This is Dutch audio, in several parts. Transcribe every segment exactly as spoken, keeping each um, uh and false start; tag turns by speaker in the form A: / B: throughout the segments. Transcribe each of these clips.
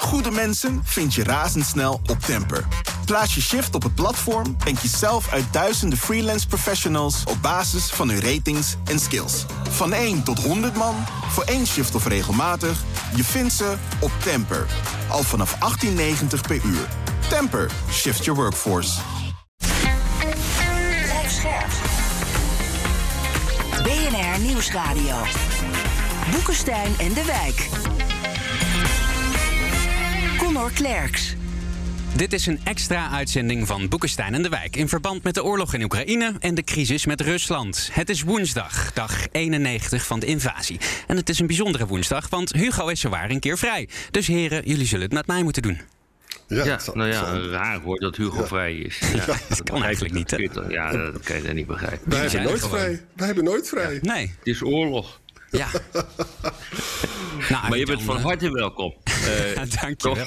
A: Goede mensen vind je razendsnel op Temper. Plaats je shift op het platform en kies zelf uit duizenden freelance professionals op basis van hun ratings en skills. Van één tot honderd man, voor één shift of regelmatig, je vindt ze op Temper. Al vanaf achttien negentig per uur. Temper, shift your workforce.
B: Blijf scherp. B N R Nieuwsradio. Boekenstein en de Wijk. Connor Klerks.
C: Dit is een extra uitzending van Boekenstein en de Wijk in verband met de oorlog in Oekraïne en de crisis met Rusland. Het is woensdag, dag eenennegentig van de invasie. En het is een bijzondere woensdag, want Hugo is zowaar een keer vrij. Dus heren, jullie zullen het met mij moeten doen.
D: Ja,
E: ja
D: zal,
E: nou ja,
D: zal...
E: raar hoor dat Hugo ja. vrij is. Ja,
C: ja, dat, dat kan eigenlijk niet, hè?
E: Ja, dat kan je niet begrijpen.
D: Wij hebben nooit vrij. Wij hebben nooit vrij.
C: Ja, nee.
E: Het is oorlog.
C: Ja. nou,
E: maar je bent van harte welkom.
C: Uh, Dank je wel.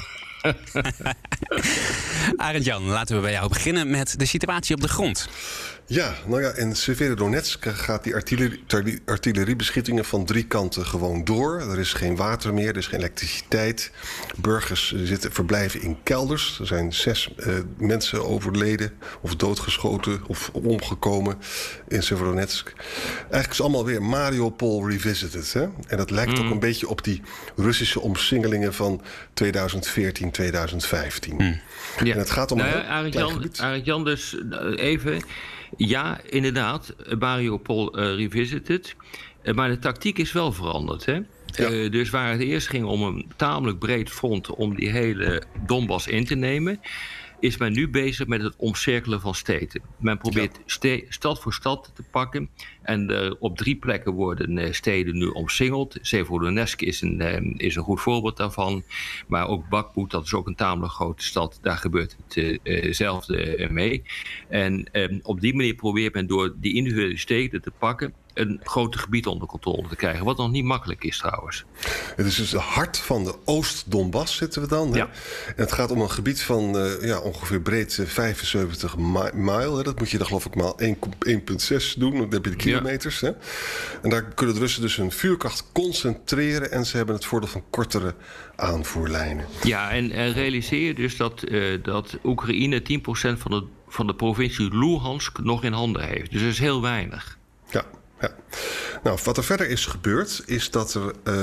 C: Arend-Jan, laten we bij jou beginnen met de situatie op de grond.
D: Ja, nou ja, in Severodonetsk gaat die artillerie, artilleriebeschietingen van drie kanten gewoon door. Er is geen water meer, er is geen elektriciteit. Burgers zitten, verblijven in kelders. Er zijn zes uh, mensen overleden of doodgeschoten of omgekomen in Severodonetsk. Eigenlijk is het allemaal weer Mariupol revisited. Hè? En dat lijkt mm. ook een beetje op die Russische omsingelingen van tweeduizend veertien, tweeduizend vijftien. Mm.
E: Ja.
D: En het gaat om
E: nou,
D: een
E: Arend-Jan, Arend-Jan, dus even... Ja, inderdaad, Mariupol uh, revisited. Uh, maar de tactiek is wel veranderd, hè? Ja. Uh, dus waar het eerst ging om een tamelijk breed front om die hele Donbass in te nemen, is men nu bezig met het omcirkelen van steden. Men probeert ja. ste- stad voor stad te pakken. En uh, op drie plekken worden uh, steden nu omsingeld. Severodonetsk is een, uh, is een goed voorbeeld daarvan. Maar ook Bakhmut, dat is ook een tamelijk grote stad. Daar gebeurt hetzelfde uh, uh, mee. En uh, op die manier probeert men door die individuele steden te pakken een groter gebied onder controle te krijgen. Wat nog niet makkelijk is trouwens.
D: Het is dus het hart van de Oost-Donbass zitten we dan. Hè?
E: Ja.
D: En het gaat om een gebied van uh, ja, ongeveer breed uh, vijfenzeventig mijl. Hè? Dat moet je dan geloof ik maar één komma zes doen. Dan heb je de kilometers. Ja. Hè? En daar kunnen de Russen dus hun vuurkracht concentreren. En ze hebben het voordeel van kortere aanvoerlijnen.
E: Ja, en, en realiseer je dus dat, uh, dat Oekraïne tien procent van de, van de provincie Luhansk nog in handen heeft. Dus dat is heel weinig.
D: Ja. Ja. Nou, wat er verder is gebeurd, is dat er uh,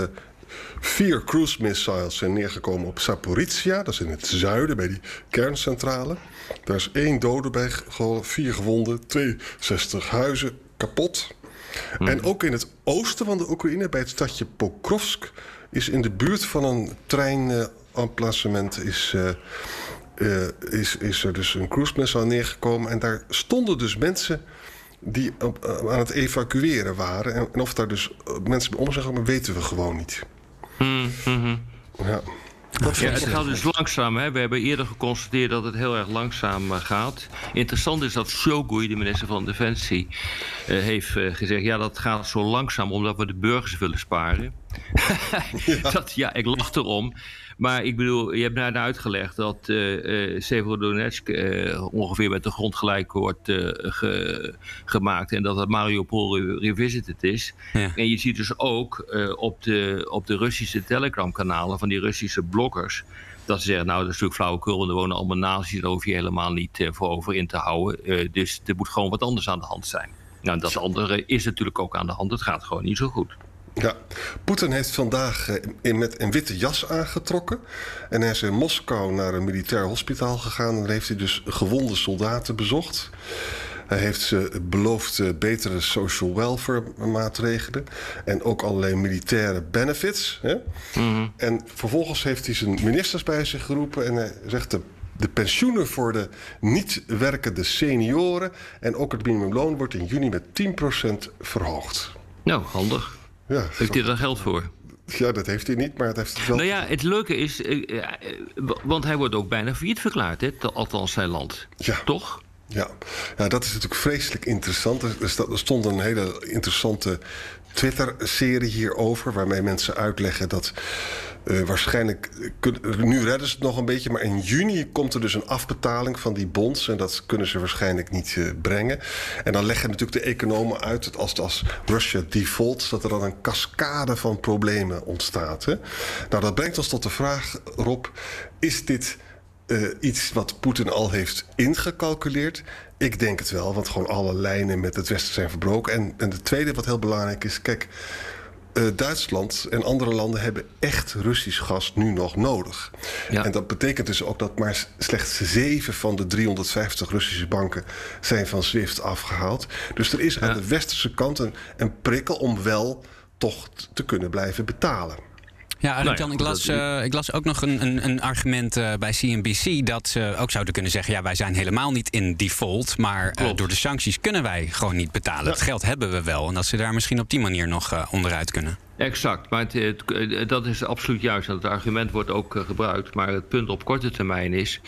D: vier cruise missiles zijn neergekomen op Zaporizhia. Dat is in het zuiden, bij die kerncentrale. Daar is één dode bij, vier gewonden, tweeënzestig huizen kapot. Hmm. En ook in het oosten van de Oekraïne, bij het stadje Pokrovsk, is in de buurt van een treinemplacement is... Uh, uh, is, is er dus een cruise missile neergekomen. En daar stonden dus mensen die op, uh, aan het evacueren waren. En, en of daar dus mensen bij om zijn gekomen, weten we gewoon niet.
E: Mm-hmm.
D: Ja.
E: Dat ja, het gaat dus langzaam. Hè? We hebben eerder geconstateerd dat het heel erg langzaam uh, gaat. Interessant is dat Shoigu, de minister van Defensie, uh, heeft uh, gezegd... ja, dat gaat zo langzaam omdat we de burgers willen sparen. ja. Dat, ja, ik lach erom. Maar ik bedoel, je hebt net uitgelegd dat uh, uh, Severodonetsk uh, ongeveer met de grond gelijk wordt uh, ge, gemaakt. En dat het Mariupol revisited is. Ja. En je ziet dus ook uh, op, de, op de Russische telegramkanalen van die Russische bloggers dat ze zeggen, nou dat is natuurlijk flauwekul en er wonen allemaal nazi's, daar hoef je helemaal niet uh, voor over in te houden. Uh, dus er moet gewoon wat anders aan de hand zijn. Nou, dat andere is natuurlijk ook aan de hand. Het gaat gewoon niet zo goed.
D: Ja, Poetin heeft vandaag in, met een witte jas aangetrokken. En hij is in Moskou naar een militair hospitaal gegaan. En daar heeft hij dus gewonde soldaten bezocht. Hij heeft ze beloofd betere social welfare maatregelen. En ook allerlei militaire benefits. Hè? Mm-hmm. En vervolgens heeft hij zijn ministers bij zich geroepen. En hij zegt de, de pensioenen voor de niet werkende senioren en ook het minimumloon wordt in juni met tien procent verhoogd.
E: Nou, handig.
D: Ja,
E: heeft hij daar geld voor?
D: Ja, dat heeft hij niet, maar het heeft het wel...
E: Nou ja, het leuke is, uh, uh, want hij wordt ook bijna failliet verklaard, hè? Althans zijn land.
D: Ja.
E: Toch?
D: Ja. Ja, dat is natuurlijk vreselijk interessant. Er stond een hele interessante Twitter-serie hierover, waarmee mensen uitleggen dat uh, waarschijnlijk, nu redden ze het nog een beetje, maar in juni komt er dus een afbetaling van die bonds en dat kunnen ze waarschijnlijk niet uh, brengen. En dan leggen natuurlijk de economen uit dat als, als Russia default, dat er dan een cascade van problemen ontstaat. Hè? Nou, dat brengt ons tot de vraag, Rob, is dit uh, iets wat Poetin al heeft ingecalculeerd? Ik denk het wel, want gewoon alle lijnen met het Westen zijn verbroken. En, en de tweede wat heel belangrijk is, kijk, uh, Duitsland en andere landen hebben echt Russisch gas nu nog nodig. Ja. En dat betekent dus ook dat maar slechts zeven van de driehonderdvijftig Russische banken zijn van SWIFT afgehaald. Dus er is ja. aan de westerse kant een, een prikkel om wel toch te kunnen blijven betalen.
C: Ja, Arend-Jan, ik, las, uh, ik las ook nog een, een, een argument uh, bij C N B C dat ze ook zouden kunnen zeggen, ja, wij zijn helemaal niet in default, maar uh, door de sancties kunnen wij gewoon niet betalen. Ja. Het geld hebben we wel en dat ze daar misschien op die manier nog uh, onderuit kunnen.
E: Exact, maar het, het, dat is absoluut juist. Het argument wordt ook uh, gebruikt, maar het punt op korte termijn is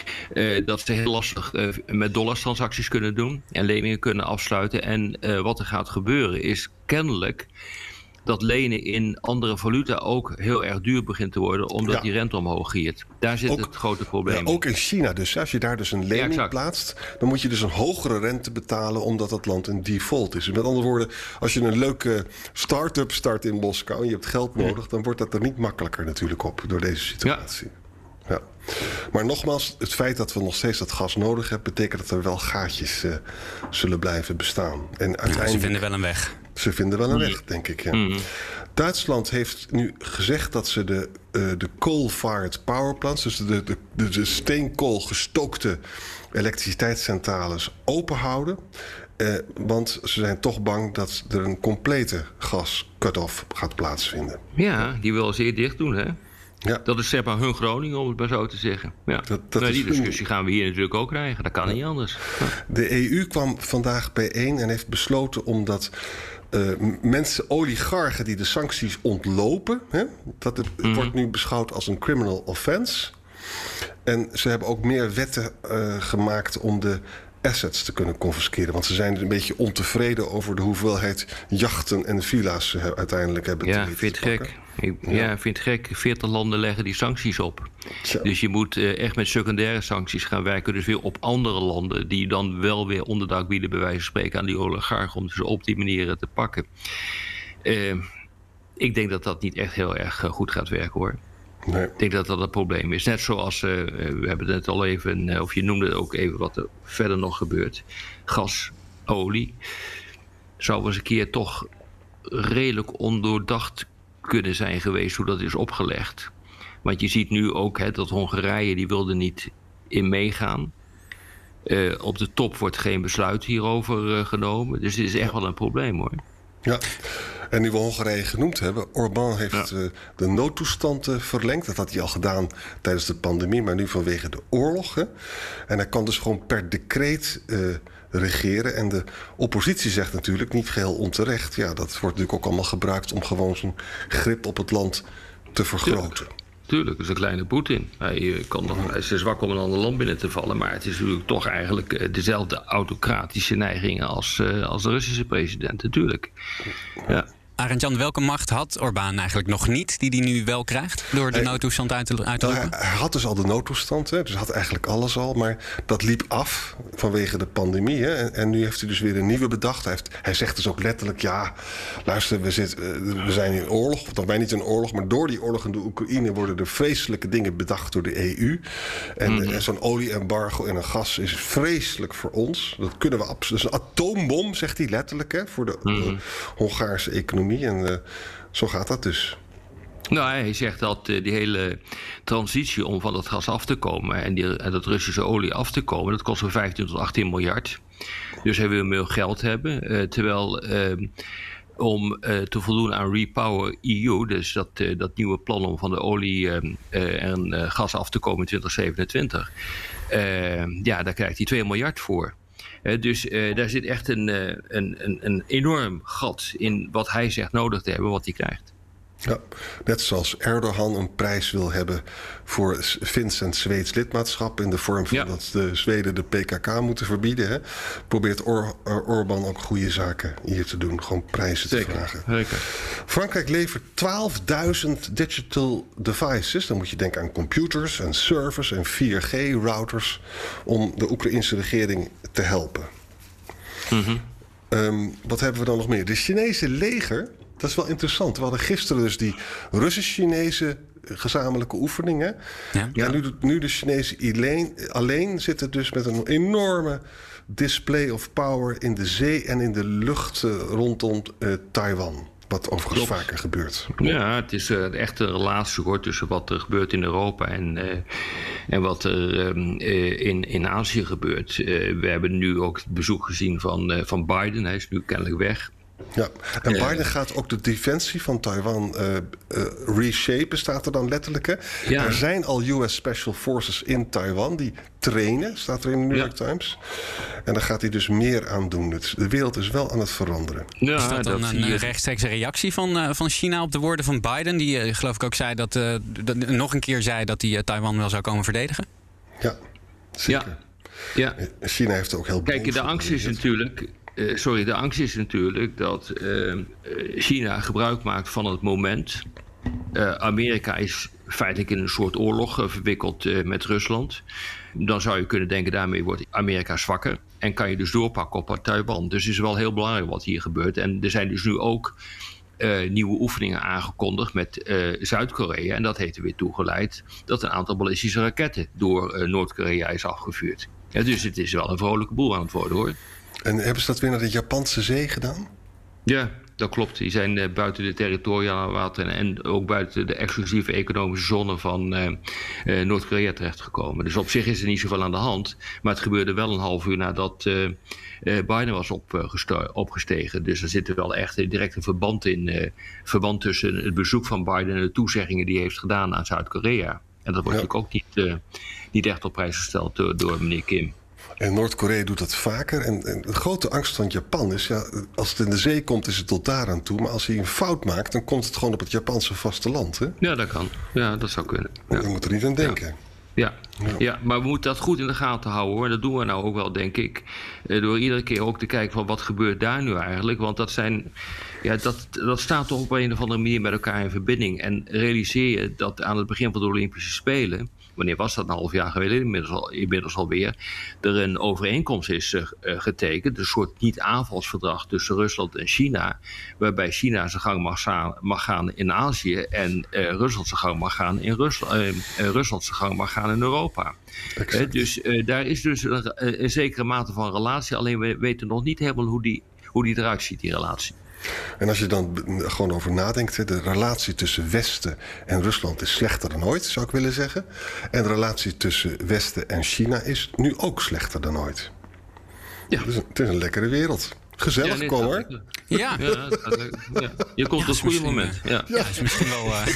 E: uh, dat ze heel lastig uh, met dollarstransacties kunnen doen en leningen kunnen afsluiten. En uh, wat er gaat gebeuren is kennelijk dat lenen in andere valuta ook heel erg duur begint te worden, omdat ja. die rente omhoog giert. Daar zit ook het grote probleem.
D: Ja, ook in China dus. Als je daar dus een lening ja, plaatst, dan moet je dus een hogere rente betalen omdat dat land een default is. Met andere woorden, als je een leuke start-up start in Moskou en je hebt geld nodig, ja. dan wordt dat er niet makkelijker natuurlijk op door deze situatie. Ja. Ja. Maar nogmaals, het feit dat we nog steeds dat gas nodig hebben, betekent dat er wel gaatjes uh, zullen blijven bestaan. En uiteindelijk,
C: ja, ze vinden wel een weg.
D: Ze vinden wel een weg, denk ik. Ja. Mm. Duitsland heeft nu gezegd dat ze de, uh, de coal-fired power plants, dus de, de, de, de steenkool gestookte elektriciteitscentrales, open houden. Uh, want ze zijn toch bang dat er een complete gas-cut-off gaat plaatsvinden.
E: Ja, die willen zeer dicht doen, hè? Ja. Dat is zeg maar hun Groningen, om het maar zo te zeggen. Ja. Dat, dat maar die discussie hun... gaan we hier natuurlijk ook krijgen. Dat kan ja. niet anders. Ja.
D: De E U kwam vandaag bijeen en heeft besloten omdat uh, mensen, oligarchen die de sancties ontlopen, hè, dat het, mm-hmm. het wordt nu beschouwd als een criminal offense. En ze hebben ook meer wetten uh, gemaakt om de assets te kunnen confisceren. Want ze zijn een beetje ontevreden over de hoeveelheid jachten en villa's ze uiteindelijk hebben.
E: Ja, ik vind het gek. Ik, ja. ja, vind het gek. veertig landen leggen die sancties op. Ja. Dus je moet uh, echt met secundaire sancties gaan werken. Dus weer op andere landen die dan wel weer onderdak bieden, bij wijze van spreken, aan die oligarchen om ze op die manier te pakken. Uh, ik denk dat dat niet echt heel erg goed gaat werken, hoor. Nee. Ik denk dat dat een probleem is. Net zoals, uh, we hebben het net al even, uh, of je noemde het ook even wat er verder nog gebeurt. Gas, olie. Zou eens een keer toch redelijk ondoordacht kunnen zijn geweest hoe dat is opgelegd. Want je ziet nu ook hè, dat Hongarije, die wilde niet in meegaan. Uh, op de top wordt geen besluit hierover uh, genomen. Dus dit is echt wel een probleem, hoor.
D: Ja. En nu we Hongarije genoemd hebben, Orbán heeft ja. uh, de noodtoestand uh, verlengd. Dat had hij al gedaan tijdens de pandemie, maar nu vanwege de oorlog. Hè. En hij kan dus gewoon per decreet uh, regeren. En de oppositie zegt natuurlijk, niet geheel onterecht, ja, dat wordt natuurlijk ook allemaal gebruikt om gewoon zijn grip op het land te vergroten.
E: Tuurlijk, Tuurlijk dat is een kleine Poetin. Hij, kan nog, hij is te zwak om een ander land binnen te vallen, maar het is natuurlijk toch eigenlijk dezelfde autocratische neigingen als, uh, als de Russische president, natuurlijk. Ja.
C: Arend-Jan, welke macht had Orbán eigenlijk nog niet, die hij nu wel krijgt door de hij, noodtoestand uit te, uit te roepen?
D: Hij, hij had dus al de noodtoestand, hè, dus hij had eigenlijk alles al, maar dat liep af vanwege de pandemie. Hè, en, en nu heeft hij dus weer een nieuwe bedacht. Hij, heeft, hij zegt dus ook letterlijk, ja, luister, we, zit, we zijn in oorlog, of toch wij niet in oorlog, maar door die oorlog in de Oekraïne worden er vreselijke dingen bedacht door de E U. En, mm-hmm. en zo'n olie-embargo en een gas is vreselijk voor ons. Dat kunnen we absoluut. Dat is een atoombom, zegt hij letterlijk, hè, voor de mm-hmm. uh, Hongaarse economie. En uh, zo gaat dat dus.
E: Nou, hij zegt dat uh, die hele transitie om van dat gas af te komen en, die, en dat Russische olie af te komen, dat kost zo'n vijftien tot achttien miljard. Dus hij wil meer geld hebben. Uh, terwijl uh, om uh, te voldoen aan Repower E U, dus dat, uh, dat nieuwe plan om van de olie uh, uh, en uh, gas af te komen in twintig zevenentwintig, uh, ja, daar krijgt hij twee miljard voor. Uh, dus uh, daar zit echt een, uh, een, een, een enorm gat in wat hij zegt nodig te hebben, wat hij krijgt.
D: Ja, net zoals Erdogan een prijs wil hebben voor Fins en Zweeds lidmaatschap in de vorm van ja. dat de Zweden de P K K moeten verbieden. Hè, probeert Or- Or- Orbán ook goede zaken hier te doen. Gewoon prijzen
E: Zeker,
D: te vragen.
E: Zeker.
D: Frankrijk levert twaalfduizend digital devices. Dan moet je denken aan computers en servers en vier G-routers om de Oekraïnse regering te helpen. Mm-hmm. Um, wat hebben we dan nog meer? De Chinese leger. Dat is wel interessant. We hadden gisteren dus die Russisch-Chinese gezamenlijke oefeningen. Ja. Ja, nu, nu de Chinezen alleen, alleen zitten dus met een enorme display of power in de zee en in de lucht uh, rondom uh, Taiwan. Wat overigens Klopt. vaker gebeurt.
E: Ja, het is uh, echt een relatie hoor, tussen wat er gebeurt in Europa en, uh, en wat er um, uh, in, in Azië gebeurt. Uh, we hebben nu ook het bezoek gezien van, uh, van Biden. Hij is nu kennelijk weg.
D: Ja, en Biden gaat ook de defensie van Taiwan uh, uh, reshapen, staat er dan letterlijk. Hè? Ja. Er zijn al U S Special Forces in Taiwan die trainen, staat er in de New York ja. Times. En daar gaat hij dus meer aan doen. De wereld is wel aan het veranderen.
C: Ja, is dat dan dat een je... rechtstreekse reactie van, uh, van China op de woorden van Biden? Die uh, geloof ik ook zei dat, uh, dat nog een keer zei dat hij uh, Taiwan wel zou komen verdedigen?
D: Ja, zeker.
E: Ja.
D: Ja. China heeft ook heel
E: Kijk, de angst is natuurlijk... Uh, sorry, de angst is natuurlijk dat uh, China gebruik maakt van het moment. Uh, Amerika is feitelijk in een soort oorlog uh, verwikkeld uh, met Rusland. Dan zou je kunnen denken, daarmee wordt Amerika zwakker. En kan je dus doorpakken op Taiwan. Dus het is wel heel belangrijk wat hier gebeurt. En er zijn dus nu ook uh, nieuwe oefeningen aangekondigd met uh, Zuid-Korea. En dat heeft er weer toegeleid dat een aantal ballistische raketten door uh, Noord-Korea is afgevuurd. Ja, dus het is wel een vrolijke boel aan het worden hoor.
D: En hebben ze dat weer naar de Japanse zee gedaan?
E: Ja, dat klopt. Die zijn uh, buiten de territoriale wateren en ook buiten de exclusieve economische zone van uh, uh, Noord-Korea terechtgekomen. Dus op zich is er niet zoveel aan de hand. Maar het gebeurde wel een half uur nadat uh, uh, Biden was opgesto- opgestegen. Dus er zit er wel echt uh, direct een verband in. Uh, verband tussen het bezoek van Biden en de toezeggingen die hij heeft gedaan aan Zuid-Korea. En dat wordt ja. natuurlijk ook niet, uh, niet echt op prijs gesteld door, door meneer Kim.
D: En Noord-Korea doet dat vaker. En, en de grote angst van Japan is... Ja, als het in de zee komt, is het tot daar aan toe. Maar als hij een fout maakt, dan komt het gewoon op het Japanse vasteland. Hè?
E: Ja, dat kan. Ja, dat zou kunnen. Ja.
D: We moeten er niet aan denken.
E: Ja. Ja. Ja. ja, maar we moeten dat goed in de gaten houden hoor. Dat doen we nou ook wel, denk ik. Door iedere keer ook te kijken van wat gebeurt daar nu eigenlijk. Want dat zijn... Ja, dat, dat staat toch op een of andere manier met elkaar in verbinding. En realiseer je dat aan het begin van de Olympische Spelen... wanneer was dat, een half jaar geleden, inmiddels, al, inmiddels alweer... er een overeenkomst is uh, getekend, een soort niet-aanvalsverdrag tussen Rusland en China... waarbij China zijn gang mag, za- mag gaan in Azië... en uh, Rusland zijn gang mag gaan in Rusland, uh, uh, Rusland zijn gang mag gaan in Europa. Uh, dus uh, daar is dus een, een zekere mate van relatie... alleen we weten nog niet helemaal hoe die, hoe die eruit ziet, die relatie.
D: En als je dan gewoon over nadenkt... de relatie tussen Westen en Rusland is slechter dan ooit, zou ik willen zeggen. En de relatie tussen Westen en China is nu ook slechter dan ooit. Ja. Het is een, het is een lekkere wereld. Gezellig, ja, nee, kom hoor.
C: Ja.
E: Ja, ja. Je komt ja, op het goede moment. Ja.
C: Ja, dat is misschien wel... Uh...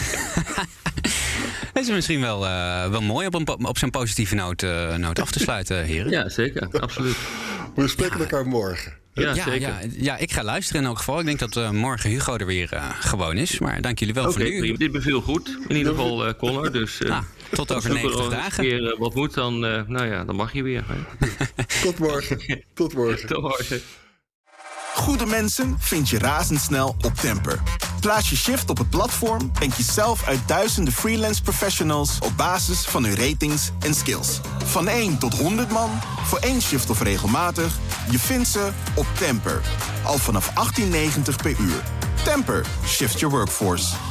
C: Het is misschien wel, uh, wel mooi op, een, op zo'n positieve noot, uh, noot af te sluiten, heren.
E: Ja, zeker. Absoluut.
D: We spreken ja. elkaar morgen.
E: Ja,
C: ja,
E: zeker.
C: Ja, ja, ik ga luisteren in elk geval. Ik denk dat uh, morgen Hugo er weer uh, gewoon is. Maar dank jullie wel
E: okay,
C: voor nu.
E: Prima. Dit beviel goed. In ieder geval, uh, Connor. Dus, uh,
C: ah, tot over negentig dagen.
E: Als er weer uh, wat moet, dan, uh, nou ja, dan mag je weer.
D: Tot morgen. Tot morgen.
E: Tot morgen.
A: Goede mensen vind je razendsnel op Temper. Plaats je shift op het platform en kies zelf uit duizenden freelance professionals op basis van hun ratings en skills. Van één tot honderd man, voor één shift of regelmatig, je vindt ze op Temper. Al vanaf achttien negentig per uur. Temper, shift your workforce.